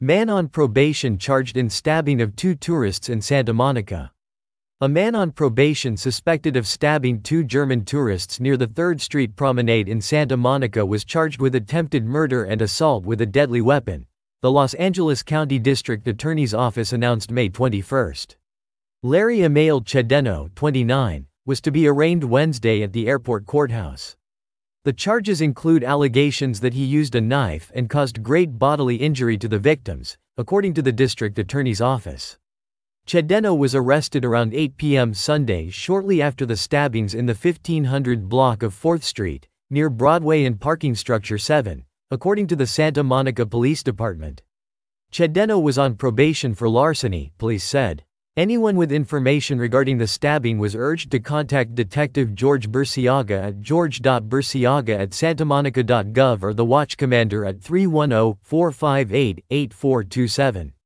Man on probation charged in stabbing of two tourists in Santa Monica. A man on probation suspected of stabbing two German tourists near the 3rd Street Promenade in Santa Monica was charged with attempted murder and assault with a deadly weapon, the Los Angeles County District Attorney's Office announced May 21. Larry Email Chedeno, 29, was to be arraigned Wednesday at the airport courthouse. The charges include allegations that he used a knife and caused great bodily injury to the victims, according to the district attorney's office. Chedeno was arrested around 8 p.m. Sunday shortly after the stabbings in the 1500 block of 4th Street, near Broadway and Parking Structure 7, according to the Santa Monica Police Department. Chedeno was on probation for larceny, police said. Anyone with information regarding the stabbing was urged to contact Detective George Burciaga at george.burciaga@santamonica.gov or the watch commander at 310-458-8427.